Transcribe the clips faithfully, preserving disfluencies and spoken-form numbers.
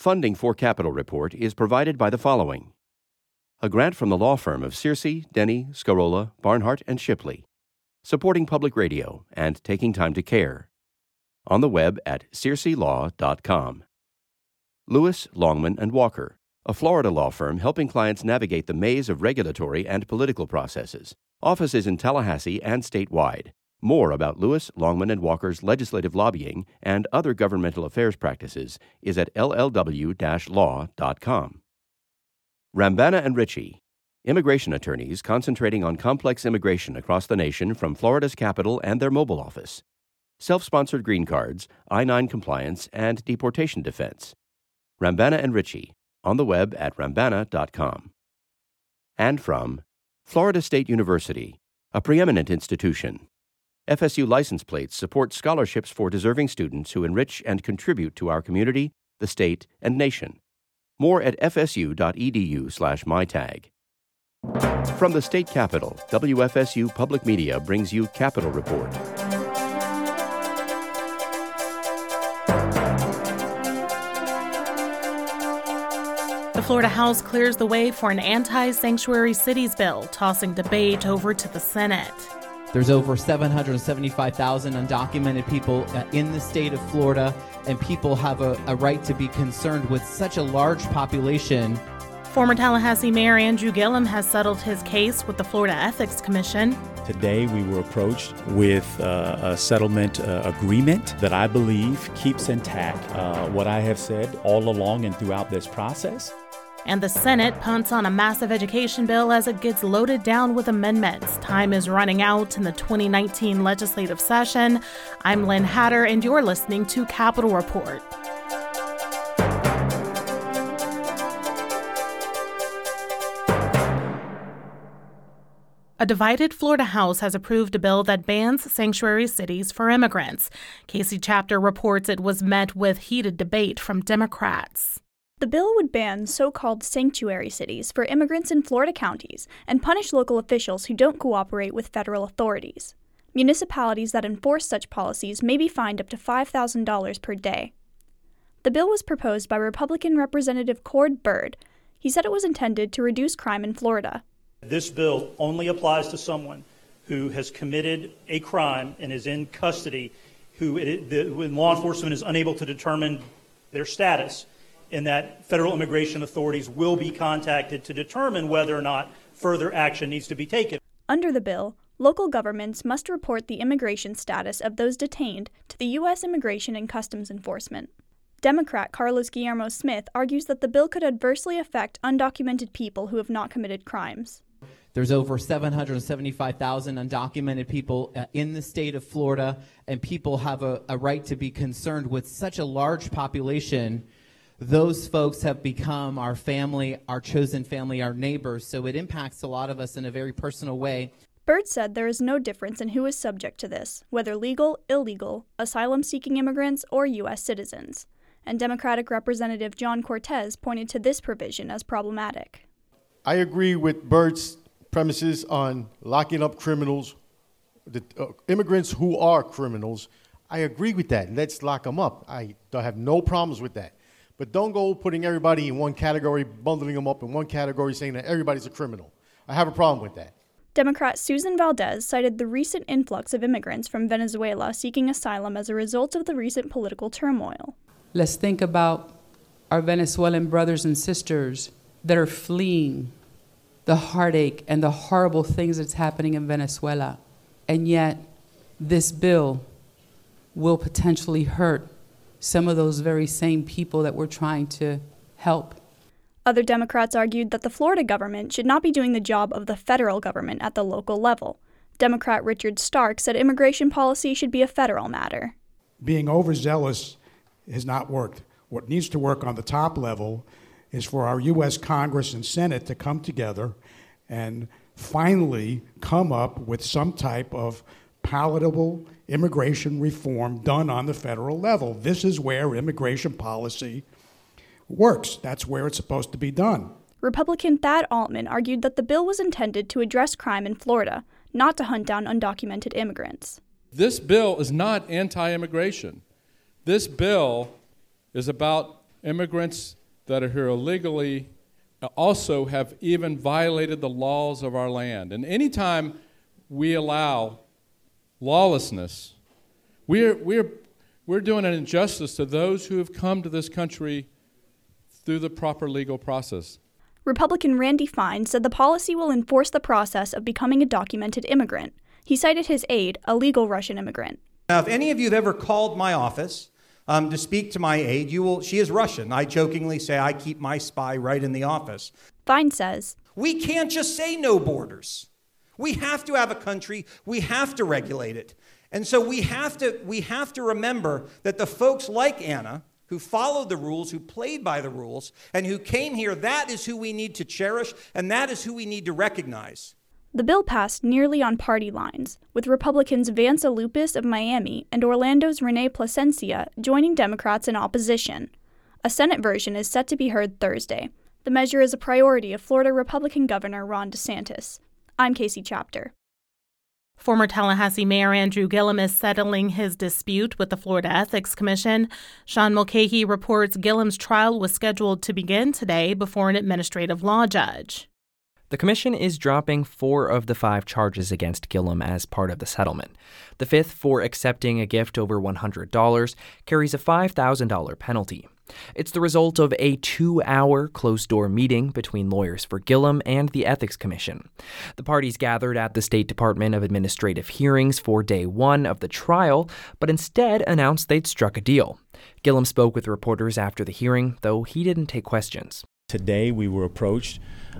Funding for Capitol Report is provided by the following. A grant from the law firm of Searcy, Denny, Scarola, Barnhart, and Shipley, supporting public radio and taking time to care. On the web at searcy law dot com. Lewis, Longman and Walker, a Florida law firm helping clients navigate the maze of regulatory and political processes. Offices in Tallahassee and statewide. More about Lewis, Longman and Walker's legislative lobbying and other governmental affairs practices is at l l w dash law dot com. Rambana and Ritchie, immigration attorneys concentrating on complex immigration across the nation from Florida's capital and their mobile office. Self-sponsored green cards, I nine compliance, and deportation defense. Rambana and Ritchie, on the web at rambana dot com. And from Florida State University, a preeminent institution. F S U license plates support scholarships for deserving students who enrich and contribute to our community, the state, and nation. More at f s u dot e d u slash my tag. From the state capitol, W F S U Public Media brings you Capitol Report. The Florida House clears the way for an anti-sanctuary cities bill, tossing debate over to the Senate. There's over seven hundred seventy-five thousand undocumented people in the state of Florida, and people have a, a right to be concerned with such a large population. Former Tallahassee Mayor Andrew Gillum has settled his case with the Florida Ethics Commission. Today we were approached with uh, a settlement uh, agreement that I believe keeps intact uh, what I have said all along and throughout this process. And the Senate punts on a massive education bill as it gets loaded down with amendments. Time is running out in the twenty nineteen legislative session. I'm Lynn Hatter, and you're listening to Capitol Report. A divided Florida House has approved a bill that bans sanctuary cities for immigrants. Casey Chapter reports it was met with heated debate from Democrats. The bill would ban so-called sanctuary cities for immigrants in Florida counties and punish local officials who don't cooperate with federal authorities. Municipalities that enforce such policies may be fined up to five thousand dollars per day. The bill was proposed by Republican Representative Cord Byrd. He said it was intended to reduce crime in Florida. This bill only applies to someone who has committed a crime and is in custody, who it, the, when law enforcement is unable to determine their status, and that federal immigration authorities will be contacted to determine whether or not further action needs to be taken. Under the bill, local governments must report the immigration status of those detained to the U S Immigration and Customs Enforcement. Democrat Carlos Guillermo Smith argues that the bill could adversely affect undocumented people who have not committed crimes. There's over seven hundred seventy-five thousand undocumented people uh, in the state of Florida, and people have a, a right to be concerned with such a large population. Those folks have become our family, our chosen family, our neighbors, so it impacts a lot of us in a very personal way. Byrd said there is no difference in who is subject to this, whether legal, illegal, asylum-seeking immigrants, or U S citizens. And Democratic Representative John Cortez pointed to this provision as problematic. I agree with Byrd's premises on locking up criminals, the uh, immigrants who are criminals. I agree with that. Let's lock them up. I don't have no problems with that. But don't go putting everybody in one category, bundling them up in one category, saying that everybody's a criminal. I have a problem with that. Democrat Susan Valdez cited the recent influx of immigrants from Venezuela seeking asylum as a result of the recent political turmoil. Let's think about our Venezuelan brothers and sisters that are fleeing the heartache and the horrible things that's happening in Venezuela. And yet, this bill will potentially hurt some of those very same people that we're trying to help. Other Democrats argued that the Florida government should not be doing the job of the federal government at the local level. Democrat Richard Stark said immigration policy should be a federal matter. Being overzealous has not worked. What needs to work on the top level is for our U S Congress and Senate to come together and finally come up with some type of palatable immigration reform done on the federal level. This is where immigration policy works. That's where it's supposed to be done. Republican Thad Altman argued that the bill was intended to address crime in Florida, not to hunt down undocumented immigrants. This bill is not anti-immigration. This bill is about immigrants that are here illegally also have even violated the laws of our land. And anytime we allow lawlessness, we're, we're, we're doing an injustice to those who have come to this country through the proper legal process. Republican Randy Fine said the policy will enforce the process of becoming a documented immigrant. He cited his aide, a legal Russian immigrant. Now, if any of you have ever called my office um, to speak to my aide, you will. She is Russian. I jokingly say I keep my spy right in the office. Fine says, we can't just say no borders. We have to have a country. We have to regulate it. And so we have to, we have to remember that the folks like Anna, who followed the rules, who played by the rules, and who came here, that is who we need to cherish, and that is who we need to recognize. The bill passed nearly on party lines, with Republicans Vance Alupis of Miami and Orlando's Renee Plasencia joining Democrats in opposition. A Senate version is set to be heard Thursday. The measure is a priority of Florida Republican Governor Ron DeSantis. I'm Casey Chapter. Former Tallahassee Mayor Andrew Gillum is settling his dispute with the Florida Ethics Commission. Sean Mulcahy reports Gillum's trial was scheduled to begin today before an administrative law judge. The commission is dropping four of the five charges against Gillum as part of the settlement. The fifth, for accepting a gift over one hundred dollars, carries a five thousand dollars penalty. It's the result of a two-hour closed-door meeting between lawyers for Gillum and the Ethics Commission. The parties gathered at the State Department of Administrative Hearings for day one of the trial, but instead announced they'd struck a deal. Gillum spoke with reporters after the hearing, though he didn't take questions. Today we were approached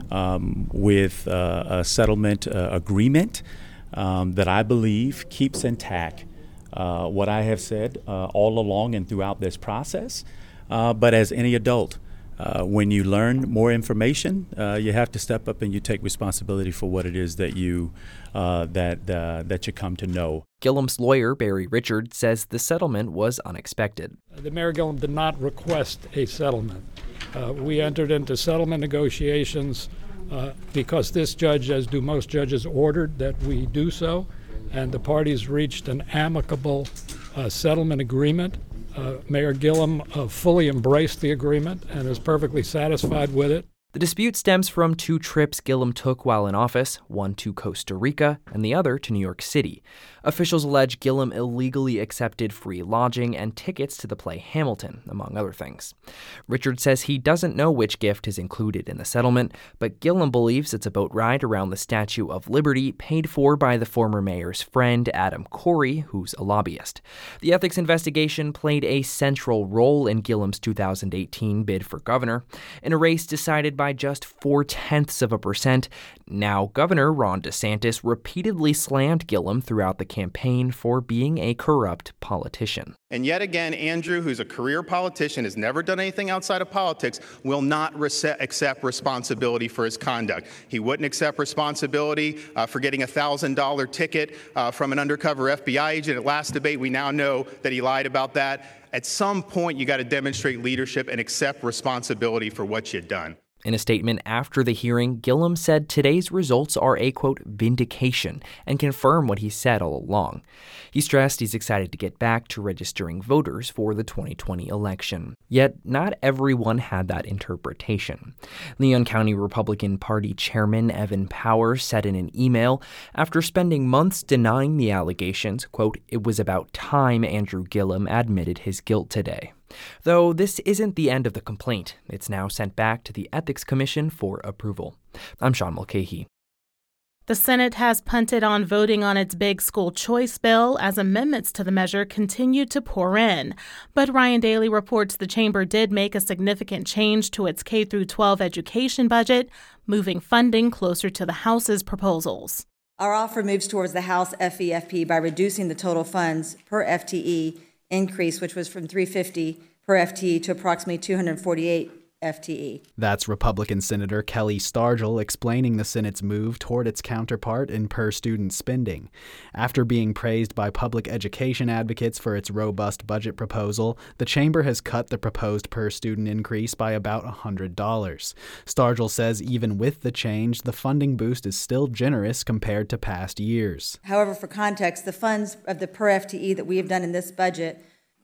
um, with uh, a settlement uh, agreement um, that I believe keeps intact uh, what I have said uh, all along and throughout this process. Uh, but as any adult, uh, when you learn more information, uh, you have to step up and you take responsibility for what it is that you uh, that uh, that you come to know. Gillum's lawyer, Barry Richard, says the settlement was unexpected. The Mayor Gillum did not request a settlement. Uh, we entered into settlement negotiations uh, because this judge, as do most judges, ordered that we do so, and the parties reached an amicable uh, settlement agreement. Uh, Mayor Gillum uh, fully embraced the agreement and is perfectly satisfied with it. The dispute stems from two trips Gillum took while in office, one to Costa Rica and the other to New York City. Officials allege Gillum illegally accepted free lodging and tickets to the play Hamilton, among other things. Richard says he doesn't know which gift is included in the settlement, but Gillum believes it's a boat ride around the Statue of Liberty paid for by the former mayor's friend, Adam Corey, who's a lobbyist. The ethics investigation played a central role in Gillum's two thousand eighteen bid for governor, in a race decided by just four-tenths of a percent. Now, Governor Ron DeSantis repeatedly slammed Gillum throughout the campaign for being a corrupt politician. And yet again, Andrew, who's a career politician, has never done anything outside of politics, will not rece- accept responsibility for his conduct. He wouldn't accept responsibility uh, for getting a one thousand dollars ticket uh, from an undercover F B I agent. At last debate, we now know that he lied about that. At some point, you got to demonstrate leadership and accept responsibility for what you've done. In a statement after the hearing, Gillum said today's results are a, quote, vindication and confirm what he said all along. He stressed he's excited to get back to registering voters for the twenty twenty election. Yet, not everyone had that interpretation. Leon County Republican Party Chairman Evan Powers said in an email, after spending months denying the allegations, quote, it was about time Andrew Gillum admitted his guilt today. Though this isn't the end of the complaint, it's now sent back to the Ethics Commission for approval. I'm Sean Mulcahy. The Senate has punted on voting on its big school choice bill as amendments to the measure continue to pour in. But Ryan Daly reports the chamber did make a significant change to its K through twelve education budget, moving funding closer to the House's proposals. Our offer moves towards the House F E F P by reducing the total funds per F T E increase, which was from three hundred fifty per F T E to approximately two hundred forty-eight F T E. That's Republican Senator Kelly Stargel explaining the Senate's move toward its counterpart in per-student spending. After being praised by public education advocates for its robust budget proposal, the chamber has cut the proposed per-student increase by about one hundred dollars. Stargel says even with the change, the funding boost is still generous compared to past years. However, for context, the funds of the per F T E that we have done in this budget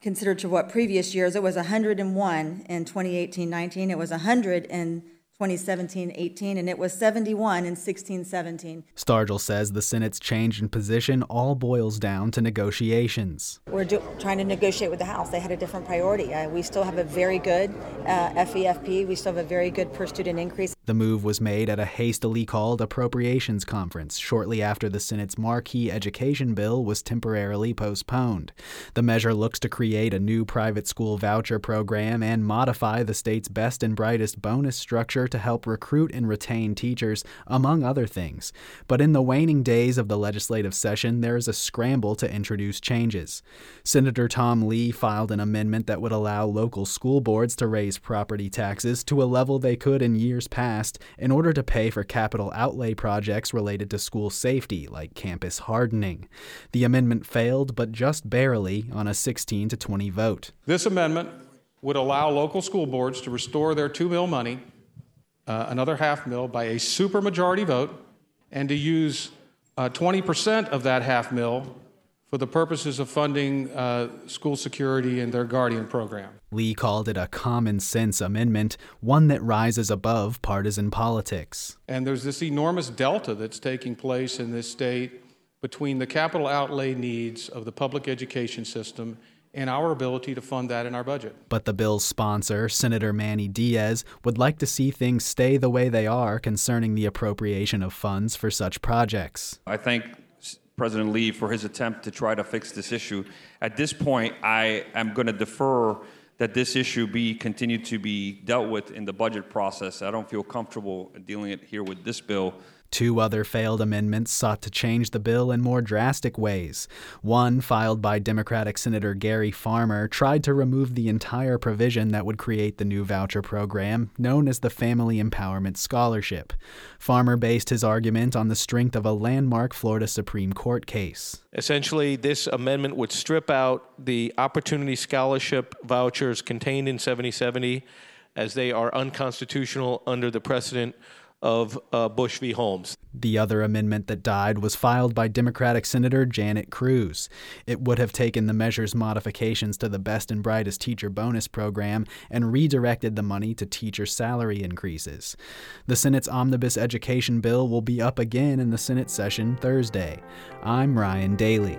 considered to what previous years, it was one hundred one in twenty eighteen nineteen, it was one hundred in twenty seventeen eighteen, and it was seventy-one in sixteen seventeen. Stargel says the Senate's change in position all boils down to negotiations. We're do- trying to negotiate with the House. They had a different priority. Uh, we still have a very good uh, F E F P. We still have a very good per student increase. The move was made at a hastily called appropriations conference shortly after the Senate's marquee education bill was temporarily postponed. The measure looks to create a new private school voucher program and modify the state's best and brightest bonus structure to help recruit and retain teachers, among other things. But in the waning days of the legislative session, there is a scramble to introduce changes. Senator Tom Lee filed an amendment that would allow local school boards to raise property taxes to a level they could in years past in order to pay for capital outlay projects related to school safety, like campus hardening. The amendment failed, but just barely, on a sixteen to twenty vote. This amendment would allow local school boards to restore their two mil money, uh, another half mil, by a supermajority vote, and to use uh, twenty percent of that half mil for the purposes of funding uh, school security and their Guardian program. Lee called it a common sense amendment, one that rises above partisan politics. And there's this enormous delta that's taking place in this state between the capital outlay needs of the public education system and our ability to fund that in our budget. But the bill's sponsor, Senator Manny Diaz, would like to see things stay the way they are concerning the appropriation of funds for such projects. I thank President Lee for his attempt to try to fix this issue. At this point, I am going to defer that this issue be continued to be dealt with in the budget process. I don't feel comfortable dealing it here with this bill. Two other failed amendments sought to change the bill in more drastic ways. One, filed by Democratic Senator Gary Farmer, tried to remove the entire provision that would create the new voucher program, known as the Family Empowerment Scholarship. Farmer based his argument on the strength of a landmark Florida Supreme Court case. Essentially, this amendment would strip out the Opportunity Scholarship vouchers contained in seventy seventy, as they are unconstitutional under the precedent of uh, Bush v. Holmes. The other amendment that died was filed by Democratic Senator Janet Cruz. It would have taken the measure's modifications to the Best and Brightest Teacher Bonus Program and redirected the money to teacher salary increases. The Senate's Omnibus Education Bill will be up again in the Senate session Thursday. I'm Ryan Daly.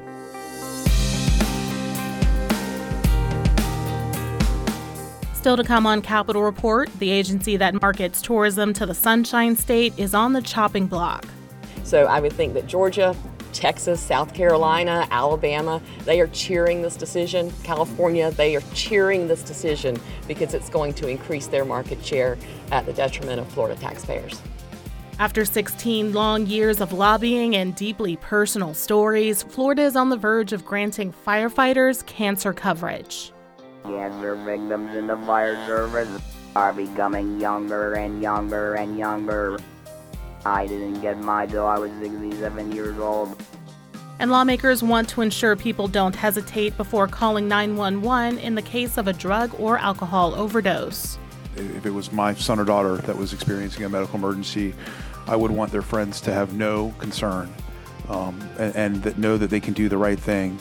Still to come on Capitol Report, the agency that markets tourism to the Sunshine State is on the chopping block. So I would think that Georgia, Texas, South Carolina, Alabama, they are cheering this decision. California, they are cheering this decision because it's going to increase their market share at the detriment of Florida taxpayers. After sixteen long years of lobbying and deeply personal stories, Florida is on the verge of granting firefighters cancer coverage. Cancer victims in the fire service are becoming younger and younger and younger. I didn't get mine till I was sixty-seven years old. And lawmakers want to ensure people don't hesitate before calling nine one one in the case of a drug or alcohol overdose. If it was my son or daughter that was experiencing a medical emergency, I would want their friends to have no concern um, and, and that know that they can do the right thing.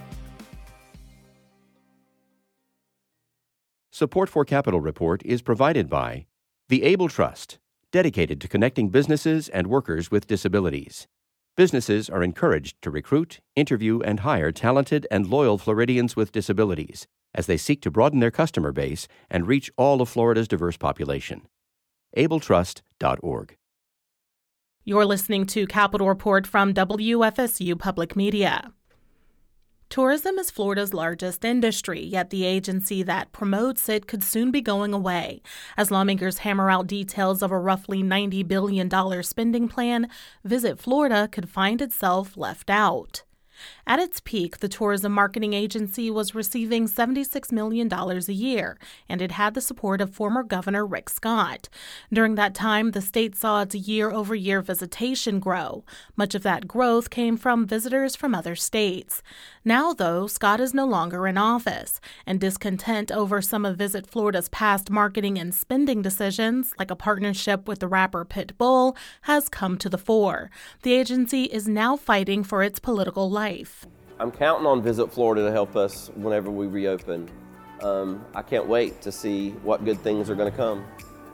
Support for Capitol Report is provided by the Able Trust, dedicated to connecting businesses and workers with disabilities. Businesses are encouraged to recruit, interview, and hire talented and loyal Floridians with disabilities as they seek to broaden their customer base and reach all of Florida's diverse population. able trust dot org. You're listening to Capitol Report from W F S U Public Media. Tourism is Florida's largest industry, yet the agency that promotes it could soon be going away. As lawmakers hammer out details of a roughly ninety billion dollars spending plan, Visit Florida could find itself left out. At its peak, the tourism marketing agency was receiving seventy-six million dollars a year, and it had the support of former Governor Rick Scott. During that time, the state saw its year-over-year visitation grow. Much of that growth came from visitors from other states. Now, though, Scott is no longer in office, and discontent over some of Visit Florida's past marketing and spending decisions, like a partnership with the rapper Pitbull, has come to the fore. The agency is now fighting for its political life. I'm counting on Visit Florida to help us whenever we reopen. Um, I can't wait to see what good things are going to come.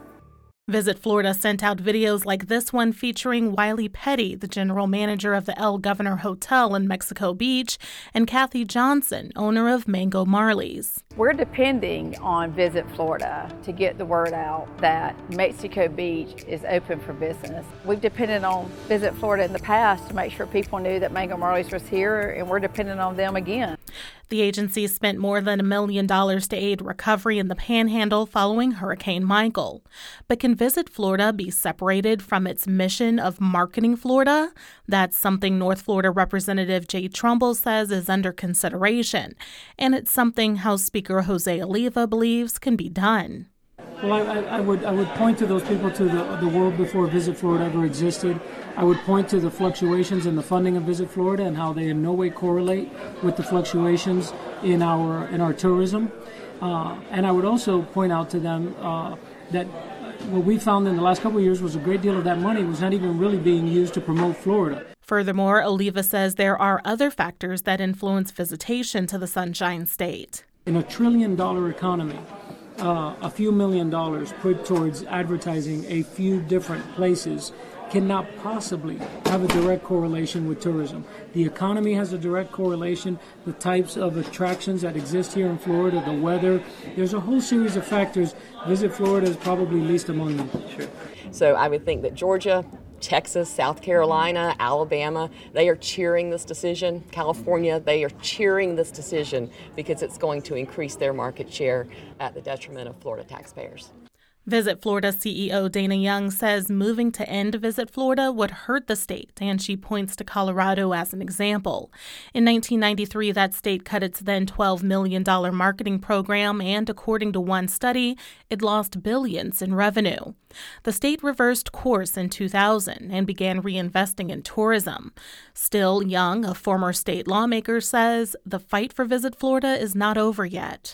Visit Florida sent out videos like this one featuring Wiley Petty, the general manager of the El Governor Hotel in Mexico Beach, and Kathy Johnson, owner of Mango Marley's. We're depending on Visit Florida to get the word out that Mexico Beach is open for business. We've depended on Visit Florida in the past to make sure people knew that Mango Marley's was here, and we're dependent on them again. The agency spent more than a million dollars to aid recovery in the Panhandle following Hurricane Michael. But can Visit Florida be separated from its mission of marketing Florida? That's something North Florida Representative Jay Trumbull says is under consideration, and it's something House Speaker Jose Oliva believes can be done. Well, I, I would I would point to those people to the the world before Visit Florida ever existed. I would point to the fluctuations in the funding of Visit Florida and how they in no way correlate with the fluctuations in our in our tourism. Uh, and I would also point out to them uh, that what we found in the last couple of years was a great deal of that money was not even really being used to promote Florida. Furthermore, Oliva says there are other factors that influence visitation to the Sunshine State. In a trillion dollar economy, Uh, a few million dollars put towards advertising a few different places cannot possibly have a direct correlation with tourism. The economy has a direct correlation, the types of attractions that exist here in Florida, the weather. There's a whole series of factors. Visit Florida is probably least among them. Sure. So I would think that Georgia, Texas, South Carolina, Alabama, they are cheering this decision. California, they are cheering this decision because it's going to increase their market share at the detriment of Florida taxpayers. Visit Florida C E O Dana Young says moving to end Visit Florida would hurt the state, and she points to Colorado as an example. In nineteen ninety-three, that state cut its then twelve million dollars marketing program, and according to one study, it lost billions in revenue. The state reversed course in two thousand and began reinvesting in tourism. Still, Young, a former state lawmaker, says the fight for Visit Florida is not over yet.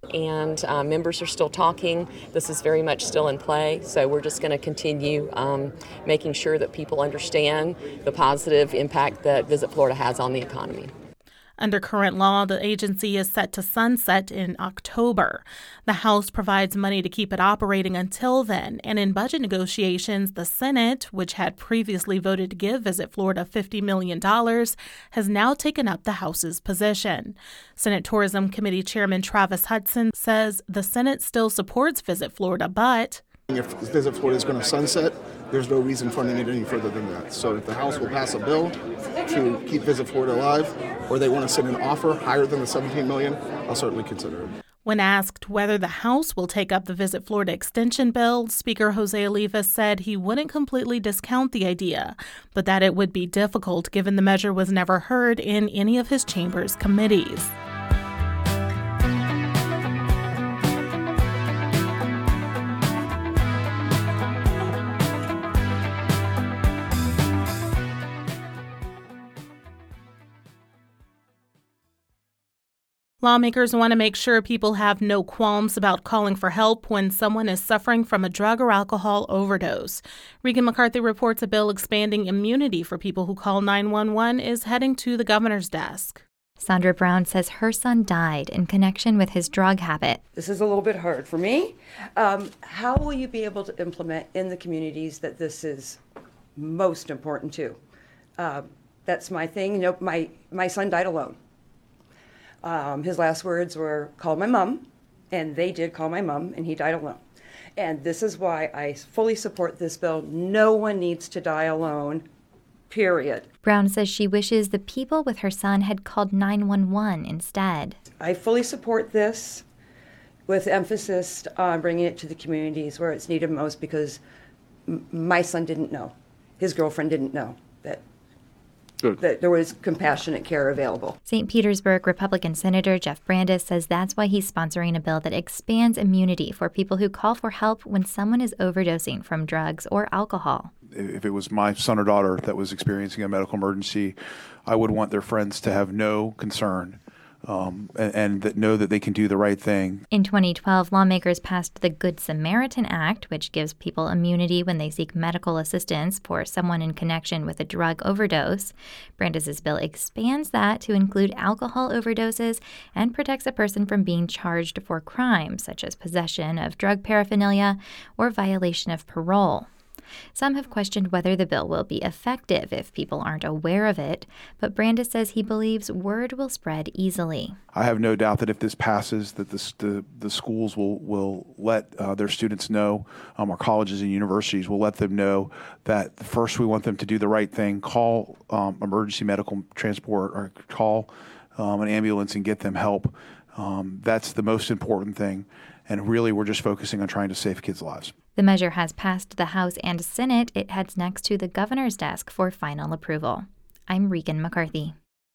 And uh, members are still talking. This is very much still in play, so we're just going to continue um, making sure that people understand the positive impact that Visit Florida has on the economy. Under current law, the agency is set to sunset in October. The House provides money to keep it operating until then, and in budget negotiations, the Senate, which had previously voted to give Visit Florida fifty million dollars, has now taken up the House's position. Senate Tourism Committee Chairman Travis Hudson says the Senate still supports Visit Florida, but if Visit Florida is going to sunset, there's no reason funding it any further than that. So if the House will pass a bill to keep Visit Florida alive, or they want to send an offer higher than the seventeen million dollars, I'll certainly consider it. When asked whether the House will take up the Visit Florida extension bill, Speaker Jose Oliva said he wouldn't completely discount the idea, but that it would be difficult given the measure was never heard in any of his chamber's committees. Lawmakers want to make sure people have no qualms about calling for help when someone is suffering from a drug or alcohol overdose. Regan McCarthy reports a bill expanding immunity for people who call nine one one is heading to the governor's desk. Sandra Brown says her son died in connection with his drug habit. This is a little bit hard for me. Um, how will you be able to implement in the communities that this is most important to? Uh, that's my thing. You know, my, my son died alone. Um, his last words were, call my mom, and they did call my mom, and he died alone. And this is why I fully support this bill. No one needs to die alone, period. Brown says she wishes the people with her son had called nine one one instead. I fully support this with emphasis on bringing it to the communities where it's needed most, because m- my son didn't know. His girlfriend didn't know that Good. that there was compassionate care available. Saint Petersburg Republican Senator Jeff Brandes says that's why he's sponsoring a bill that expands immunity for people who call for help when someone is overdosing from drugs or alcohol. If it was my son or daughter that was experiencing a medical emergency, I would want their friends to have no concern um, and, and that know that they can do the right thing. In twenty twelve, lawmakers passed the Good Samaritan Act, which gives people immunity when they seek medical assistance for someone in connection with a drug overdose. Brandis's bill expands that to include alcohol overdoses and protects a person from being charged for crimes such as possession of drug paraphernalia or violation of parole. Some have questioned whether the bill will be effective if people aren't aware of it, but Brandis says he believes word will spread easily. I have no doubt that if this passes, that this, the the schools will will let uh, their students know, um, our colleges and universities will let them know that first we want them to do the right thing, call um, emergency medical transport or call um, an ambulance and get them help. Um, that's the most important thing, and really we're just focusing on trying to save kids' lives. The measure has passed the House and Senate. It heads next to the governor's desk for final approval. I'm Regan McCarthy.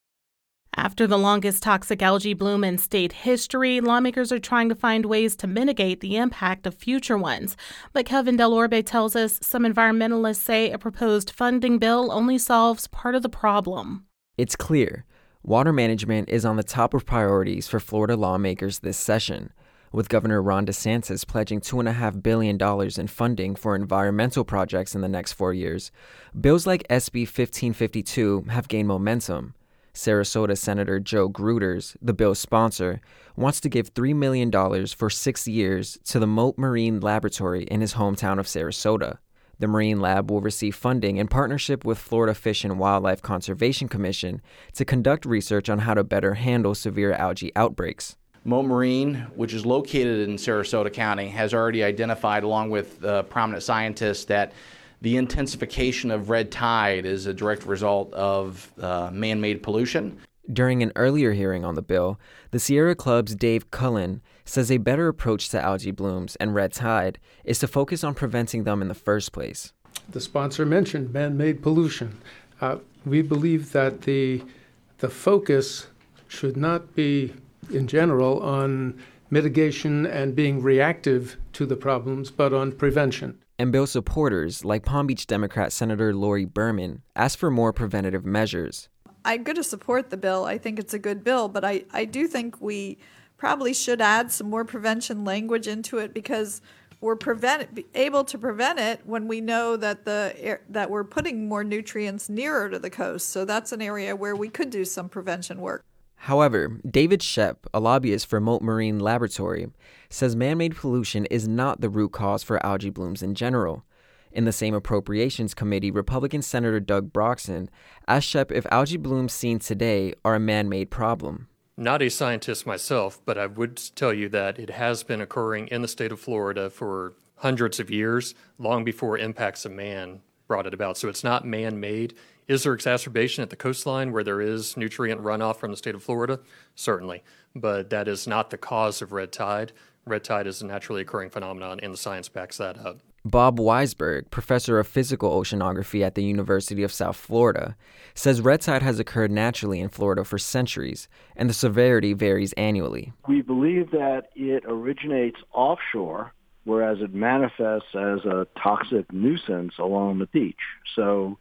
After the longest toxic algae bloom in state history, lawmakers are trying to find ways to mitigate the impact of future ones. But Kevin Delorbe tells us some environmentalists say a proposed funding bill only solves part of the problem. It's clear. Water management is on the top of priorities for Florida lawmakers this session, with Governor Ron DeSantis pledging two point five billion dollars in funding for environmental projects in the next four years. Bills like S B fifteen fifty-two have gained momentum. Sarasota Senator Joe Gruters, the bill's sponsor, wants to give three million dollars for six years to the Mote Marine Laboratory in his hometown of Sarasota. The Marine Lab will receive funding in partnership with Florida Fish and Wildlife Conservation Commission to conduct research on how to better handle severe algae outbreaks. Mote Marine, which is located in Sarasota County, has already identified, along with uh, prominent scientists, that the intensification of red tide is a direct result of uh, man-made pollution. During an earlier hearing on the bill, the Sierra Club's Dave Cullen says a better approach to algae blooms and red tide is to focus on preventing them in the first place. The sponsor mentioned man-made pollution. Uh, we believe that the the focus should not be, in general, on mitigation and being reactive to the problems, but on prevention. And bill supporters, like Palm Beach Democrat Senator Lori Berman, asked for more preventative measures. I'm going to support the bill. I think it's a good bill, but I, I do think we probably should add some more prevention language into it, because we're prevent, able to prevent it when we know that the that we're putting more nutrients nearer to the coast. So that's an area where we could do some prevention work. However, David Shep, a lobbyist for Mote Marine Laboratory, says man-made pollution is not the root cause for algae blooms in general. In the same Appropriations Committee, Republican Senator Doug Broxson asked Shep if algae blooms seen today are a man-made problem. Not a scientist myself, but I would tell you that it has been occurring in the state of Florida for hundreds of years, long before impacts of man brought it about. So it's not man-made. Is there exacerbation at the coastline where there is nutrient runoff from the state of Florida? Certainly, but that is not the cause of red tide. Red tide is a naturally occurring phenomenon, and the science backs that up. Bob Weisberg, professor of physical oceanography at the University of South Florida, says red tide has occurred naturally in Florida for centuries, and the severity varies annually. We believe that it originates offshore, whereas it manifests as a toxic nuisance along the beach. So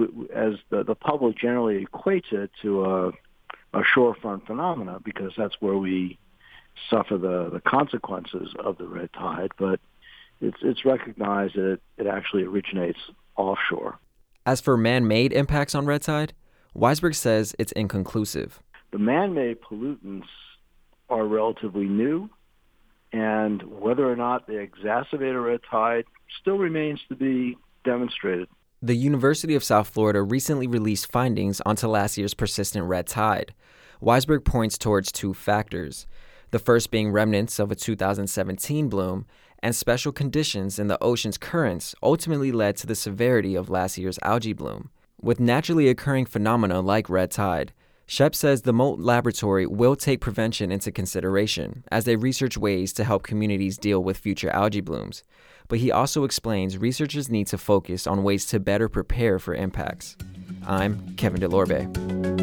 as the, the public generally equates it to a, a shorefront phenomena, because that's where we suffer the, the consequences of the red tide, but it's it's recognized that it, it actually originates offshore. As for man-made impacts on red tide, Weisberg says it's inconclusive. The man-made pollutants are relatively new, and whether or not they exacerbate a red tide still remains to be demonstrated. The University of South Florida recently released findings onto last year's persistent red tide. Weisberg points towards two factors, the first being remnants of a two thousand seventeen bloom, and special conditions in the ocean's currents ultimately led to the severity of last year's algae bloom. With naturally occurring phenomena like red tide, Shep says the Mote Laboratory will take prevention into consideration as they research ways to help communities deal with future algae blooms. But he also explains researchers need to focus on ways to better prepare for impacts. I'm Kevin Delorbe.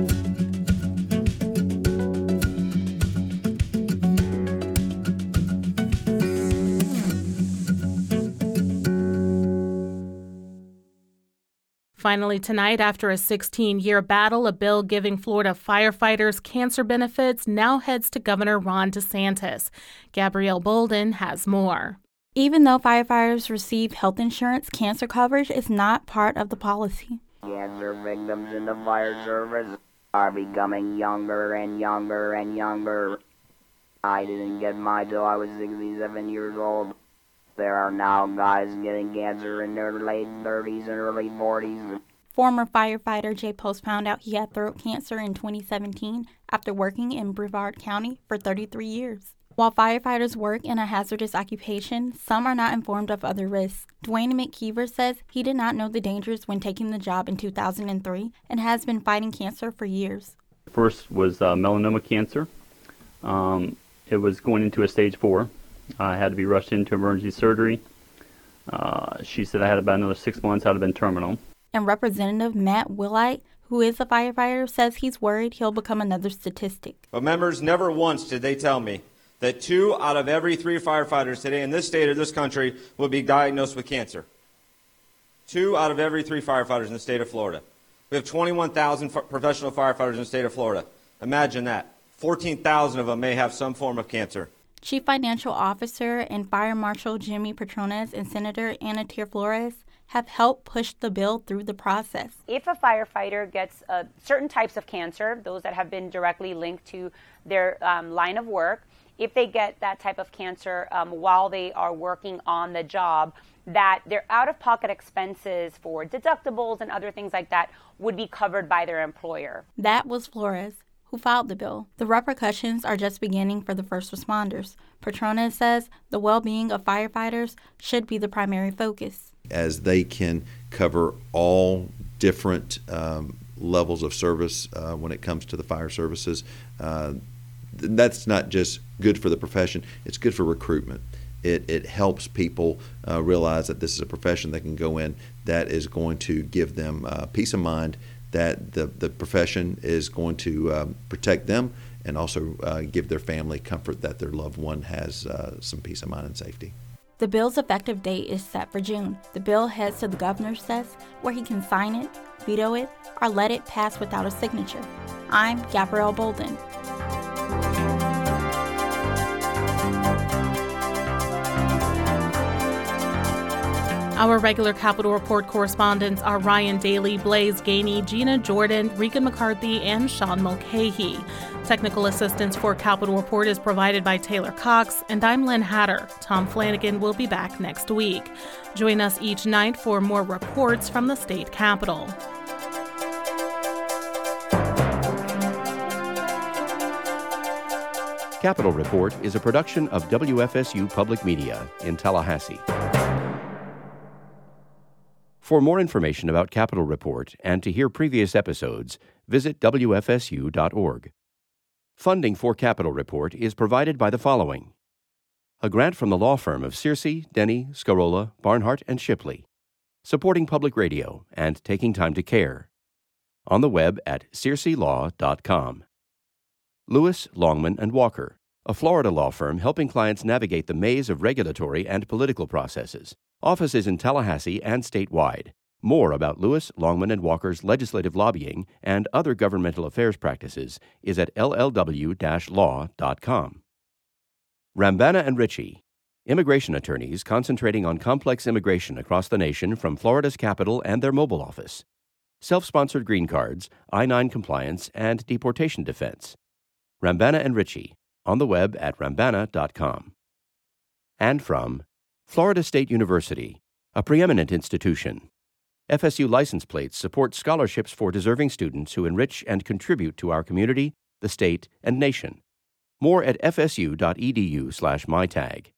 Finally tonight, after a sixteen-year battle, a bill giving Florida firefighters cancer benefits now heads to Governor Ron DeSantis. Gabrielle Bolden has more. Even though firefighters receive health insurance, cancer coverage is not part of the policy. Cancer victims in the fire service are becoming younger and younger and younger. I didn't get mine till I was sixty-seven years old. There are now guys getting cancer in their late thirties and early forties. Former firefighter Jay Post found out he had throat cancer in twenty seventeen after working in Brevard County for thirty-three years. While firefighters work in a hazardous occupation, some are not informed of other risks. Dwayne McKeever says he did not know the dangers when taking the job in two thousand three and has been fighting cancer for years. First was uh, melanoma cancer. Um, it was going into a stage four. I had to be rushed into emergency surgery. Uh, she said I had about another six months, I would have been terminal. And Representative Matt Willite, who is a firefighter, says he's worried he'll become another statistic. But members, never once did they tell me that two out of every three firefighters today in this state or this country will be diagnosed with cancer. Two out of every three firefighters in the state of Florida. We have twenty-one thousand f- professional firefighters in the state of Florida. Imagine that. fourteen thousand of them may have some form of cancer. Chief Financial Officer and Fire Marshal Jimmy Patrones and Senator Ana Tir Flores have helped push the bill through the process. If a firefighter gets uh, certain types of cancer, those that have been directly linked to their um, line of work, if they get that type of cancer um, while they are working on the job, that their out-of-pocket expenses for deductibles and other things like that would be covered by their employer. That was Flores, who filed the bill. The repercussions are just beginning for the first responders. Patrones says the well-being of firefighters should be the primary focus. As they can cover all different um, levels of service uh, when it comes to the fire services, uh, that's not just good for the profession, it's good for recruitment. It, it helps people uh, realize that this is a profession they can go in that is going to give them uh, peace of mind, that the, the profession is going to um, protect them and also uh, give their family comfort that their loved one has uh, some peace of mind and safety. The bill's effective date is set for June. The bill heads to the governor's desk where he can sign it, veto it, or let it pass without a signature. I'm Gabrielle Bolden. Our regular Capitol Report correspondents are Ryan Daly, Blaze Gainey, Gina Jordan, Regan McCarthy, and Sean Mulcahy. Technical assistance for Capitol Report is provided by Taylor Cox, and I'm Lynn Hatter. Tom Flanagan will be back next week. Join us each night for more reports from the state capitol. Capitol Report is a production of W F S U Public Media in Tallahassee. For more information about Capitol Report and to hear previous episodes, visit W F S U dot org. Funding for Capitol Report is provided by the following: a grant from the law firm of Searcy, Denny, Scarola, Barnhart, and Shipley, supporting public radio and taking time to care. On the web at searcy law dot com. Lewis, Longman, and Walker, a Florida law firm helping clients navigate the maze of regulatory and political processes. Offices in Tallahassee and statewide. More about Lewis, Longman, and Walker's legislative lobbying and other governmental affairs practices is at L L W law dot com. Rambana and Ritchie, immigration attorneys concentrating on complex immigration across the nation from Florida's capital and their mobile office. Self-sponsored green cards, I nine compliance, and deportation defense. Rambana and Ritchie, on the web at rambana dot com. And from Florida State University, a preeminent institution. F S U license plates support scholarships for deserving students who enrich and contribute to our community, the state, and nation. More at f s u dot e d u slash my tag.